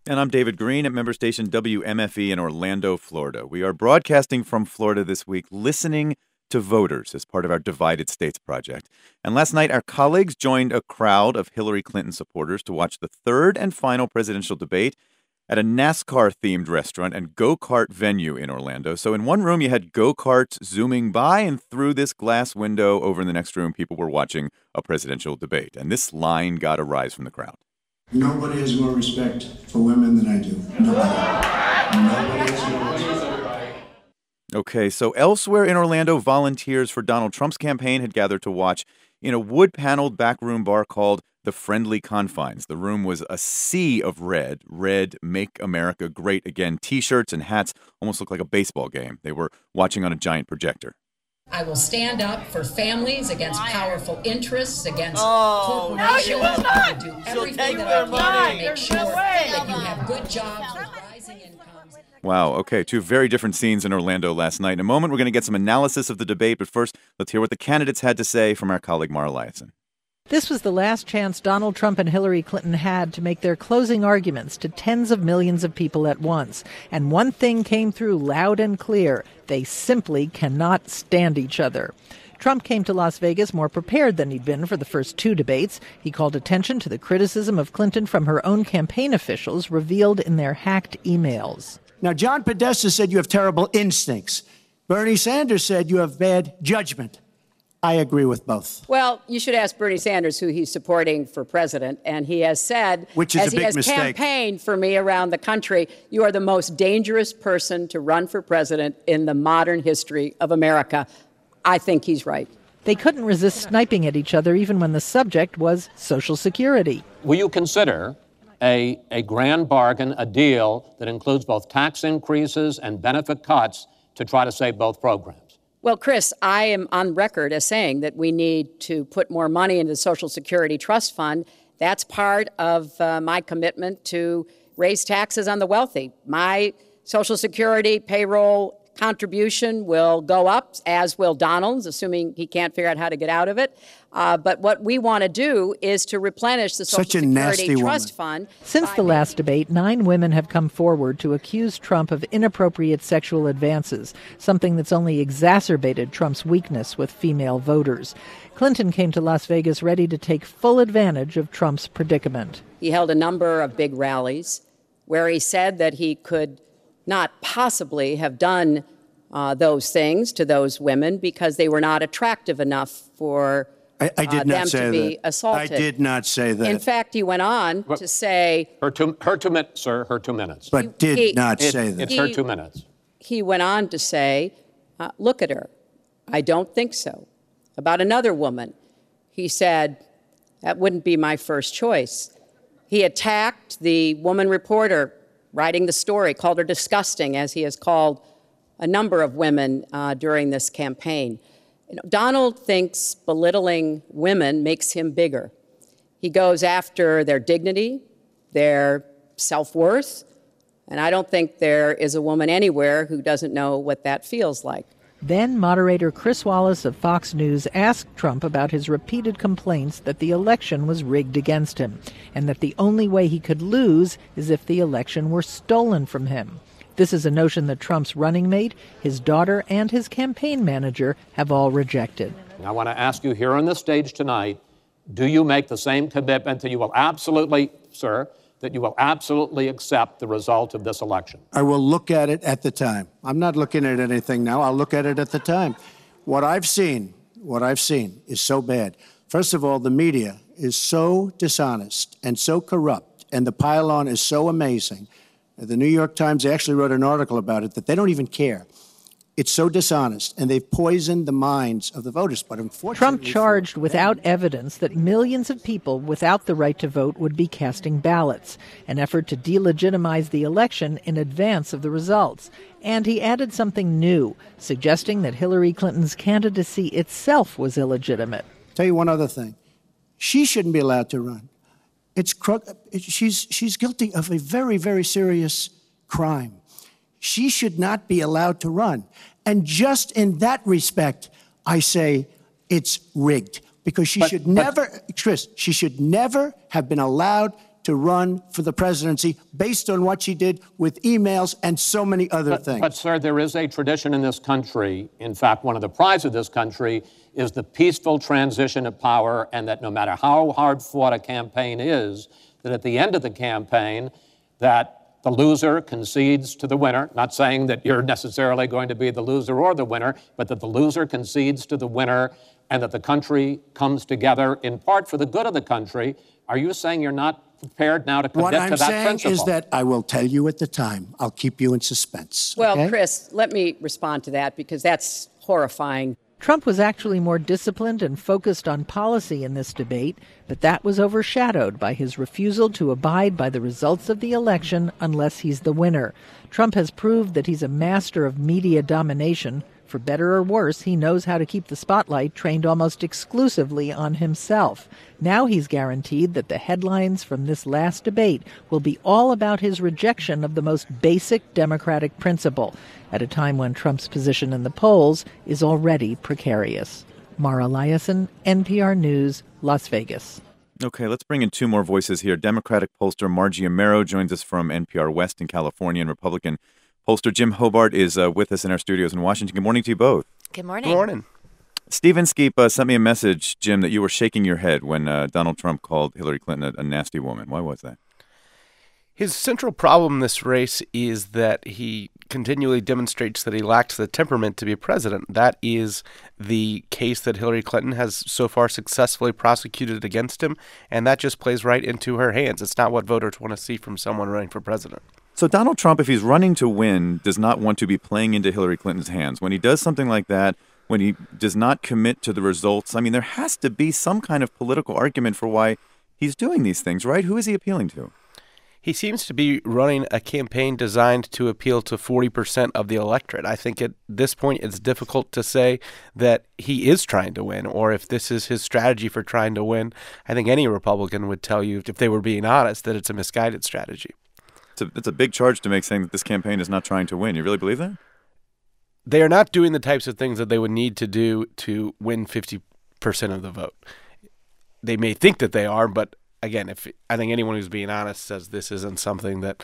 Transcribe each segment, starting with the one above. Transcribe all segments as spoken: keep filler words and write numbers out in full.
And I'm David Green at member station W M F E in Orlando, Florida. We are broadcasting from Florida this week, listening to voters as part of our Divided States project. And last night, our colleagues joined a crowd of Hillary Clinton supporters to watch the third and final presidential debate at a NASCAR-themed restaurant and go-kart venue in Orlando. So in one room, you had go-karts zooming by, and through this glass window over in the next room, people were watching a presidential debate. And this line got a rise from the crowd. Nobody has more respect for women than I do. Nobody. Nobody has more respect. Okay, so elsewhere in Orlando, volunteers for Donald Trump's campaign had gathered to watch in a wood-paneled backroom bar called The Friendly Confines. The room was a sea of red. Red, Make America Great Again t-shirts and hats almost looked like a baseball game. They were watching on a giant projector. I will stand up for families, against powerful interests, against oh, corporations. No, you will not. I will do everything that I can money. to make sure no that you have good jobs with rising incomes. Wow, okay, two very different scenes in Orlando last night. In a moment, we're going to get some analysis of the debate, but first, let's hear what the candidates had to say from our colleague Mara Liasson. This was the last chance Donald Trump and Hillary Clinton had to make their closing arguments to tens of millions of people at once. And one thing came through loud and clear. They simply cannot stand each other. Trump came to Las Vegas more prepared than he'd been for the first two debates. He called attention to the criticism of Clinton from her own campaign officials revealed in their hacked emails. Now, John Podesta said you have terrible instincts. Bernie Sanders said you have bad judgment. I agree with both. Well, you should ask Bernie Sanders who he's supporting for president, and he has said, Which is as a big he has mistake. campaigned for me around the country, you are the most dangerous person to run for president in the modern history of America. I think he's right. They couldn't resist sniping at each other even when the subject was Social Security. Will you consider a, a grand bargain, a deal that includes both tax increases and benefit cuts to try to save both programs? Well, Chris, I am on record as saying that we need to put more money into the Social Security Trust Fund. That's part of uh, my commitment to raise taxes on the wealthy. My Social Security payroll contribution will go up, as will Donald's, assuming he can't figure out how to get out of it. Uh, but what we want to do is to replenish the Social Such a Security nasty Trust woman. Fund. Since the last debate, nine women have come forward to accuse Trump of inappropriate sexual advances, something that's only exacerbated Trump's weakness with female voters. Clinton came to Las Vegas ready to take full advantage of Trump's predicament. He held a number of big rallies where he said that he could not possibly have done uh, those things to those women because they were not attractive enough for I, I did uh, not them say to be that. assaulted. I did not say that. In fact, he went on Well, to say... Her two, her two minutes, sir, her two minutes. But did he- not It- say that. It's He- her two minutes. He went on to say, uh, look at her. I don't think so. About another woman, he said, that wouldn't be my first choice. He attacked the woman reporter writing the story, called her disgusting, as he has called a number of women uh, during this campaign. You know, Donald thinks belittling women makes him bigger. He goes after their dignity, their self-worth, and I don't think there is a woman anywhere who doesn't know what that feels like. Then moderator Chris Wallace of Fox News asked Trump about his repeated complaints that the election was rigged against him and that the only way he could lose is if the election were stolen from him. This is a notion that Trump's running mate, his daughter, and his campaign manager have all rejected. I want to ask you here on the stage tonight, do you make the same commitment that you will absolutely, sir, that you will absolutely accept the result of this election? I will look at it at the time. I'm not looking at anything now. I'll look at it at the time. What I've seen, what I've seen is so bad. First of all, the media is so dishonest and so corrupt, and the pile-on is so amazing. The New York Times actually wrote an article about it that they don't even care. It's so dishonest, and they've poisoned the minds of the voters. But unfortunately, Trump charged without evidence that millions of people without the right to vote would be casting ballots, an effort to delegitimize the election in advance of the results. And he added something new, suggesting that Hillary Clinton's candidacy itself was illegitimate. Tell you one other thing. She shouldn't be allowed to run. It's she's she's guilty of a very, very serious crime. She should not be allowed to run. And just in that respect, I say it's rigged because she But- should but- never, Chris, she should never have been allowed to run for the presidency based on what she did with emails and so many other but, things. But, sir, there is a tradition in this country. In fact, one of the prides of this country is the peaceful transition of power, and that no matter how hard fought a campaign is, that at the end of the campaign, that the loser concedes to the winner, not saying that you're necessarily going to be the loser or the winner, but that the loser concedes to the winner and that the country comes together in part for the good of the country. Are you saying you're not prepared now to commit what to I'm that saying principle? is that I will tell you at the time. I'll keep you in suspense. Well, okay? Chris, let me respond to that because that's horrifying. Trump was actually more disciplined and focused on policy in this debate, but that was overshadowed by his refusal to abide by the results of the election unless he's the winner. Trump has proved that he's a master of media domination. For better or worse, he knows how to keep the spotlight trained almost exclusively on himself. Now he's guaranteed that the headlines from this last debate will be all about his rejection of the most basic democratic principle, at a time when Trump's position in the polls is already precarious. Mara Liasson, N P R News, Las Vegas. Okay, let's bring in two more voices here. Democratic pollster Margie Amero joins us from N P R West in California, and Republican pollster Jim Hobart is uh, with us in our studios in Washington. Good morning to you both. Good morning. Good morning. Steve Inskeep uh, sent me a message, Jim, that you were shaking your head when uh, Donald Trump called Hillary Clinton a, a nasty woman. Why was that? His central problem in this race is that he continually demonstrates that he lacks the temperament to be president. That is the case that Hillary Clinton has so far successfully prosecuted against him, and that just plays right into her hands. It's not what voters want to see from someone running for president. So Donald Trump, if he's running to win, does not want to be playing into Hillary Clinton's hands. When he does something like that, when he does not commit to the results, I mean, there has to be some kind of political argument for why he's doing these things, right? Who is he appealing to? He seems to be running a campaign designed to appeal to forty percent of the electorate. I think at this point it's difficult to say that he is trying to win or if this is his strategy for trying to win. I think any Republican would tell you, if they were being honest, that it's a misguided strategy. It's a, it's a big charge to make, saying that this campaign is not trying to win. You really believe that? They are not doing the types of things that they would need to do to win fifty percent of the vote. They may think that they are, but again, if I think anyone who's being honest says this isn't something that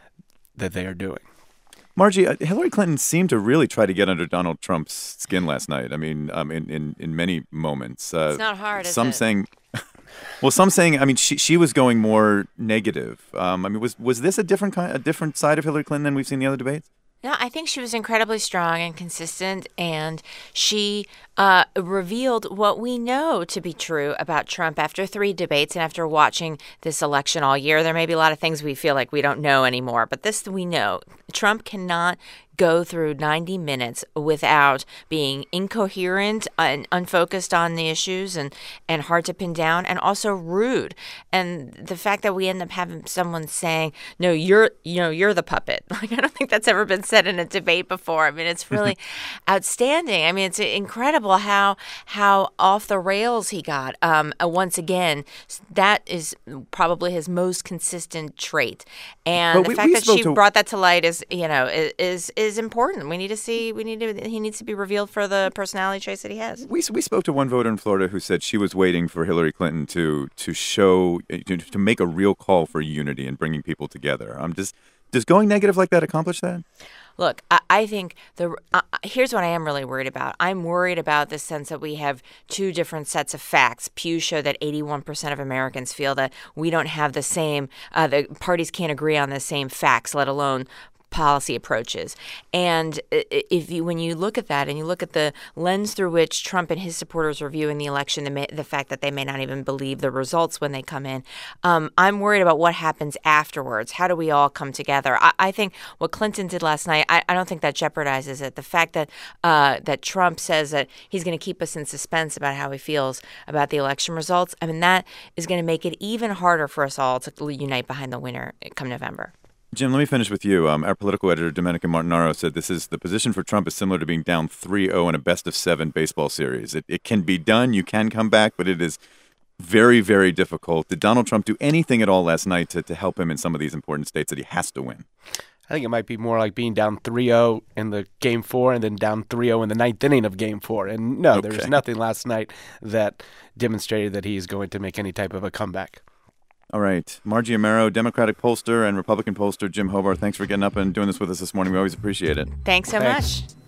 that they are doing. Margie, uh, Hillary Clinton seemed to really try to get under Donald Trump's skin last night. I mean, um, in, in, in many moments. Uh, it's not hard, is some it? saying, well, some saying, I mean, she she was going more negative. Um, I mean, was was this a different kind, a different side of Hillary Clinton than we've seen in the other debates? No, I think she was incredibly strong and consistent, and she uh, revealed what we know to be true about Trump after three debates and after watching this election all year. There may be a lot of things we feel like we don't know anymore, but this we know. Trump cannot go through ninety minutes without being incoherent and unfocused on the issues and, and hard to pin down and also rude. And the fact that we end up having someone saying, no, you're, you know, you're the puppet. Like, I don't think that's ever been said in a debate before. I mean, it's really outstanding. I mean, it's incredible how, how off the rails he got. Um, once again, that is probably his most consistent trait. And But the we- fact we that spoke she to- brought that to light is, you know, is, is is important. We need to see. We need to. He needs to be revealed for the personality traits that he has. We we spoke to one voter in Florida who said she was waiting for Hillary Clinton to to show to, to make a real call for unity and bringing people together. Um, does does going negative like that accomplish that? Look, I, I think the uh, here's what I am really worried about. I'm worried about the sense that we have two different sets of facts. Pew show that eighty-one percent of Americans feel that we don't have the same. Uh, the parties can't agree on the same facts, let alone policy approaches. And if you, when you look at that and you look at the lens through which Trump and his supporters are viewing the election, the, may, the fact that they may not even believe the results when they come in, um, I'm worried about what happens afterwards. How do we all come together? I, I think what Clinton did last night, I, I don't think that jeopardizes it. The fact that uh, that Trump says that he's going to keep us in suspense about how he feels about the election results, I mean, that is going to make it even harder for us all to unite behind the winner come November. Jim, let me finish with you. Um, our political editor, Domenico Martinaro, said this is the position for Trump is similar to being down three oh in a best-of-seven baseball series. It, it can be done. You can come back, but it is very, very difficult. Did Donald Trump do anything at all last night to, to help him in some of these important states that he has to win? I think it might be more like being down three oh in the game four and then down three oh in the ninth inning of game four. And no, Okay. there was nothing last night that demonstrated that he's going to make any type of a comeback. All right. Margie Amero, Democratic pollster, and Republican pollster Jim Hobart, thanks for getting up and doing this with us this morning. We always appreciate it. Thanks so Thanks. much.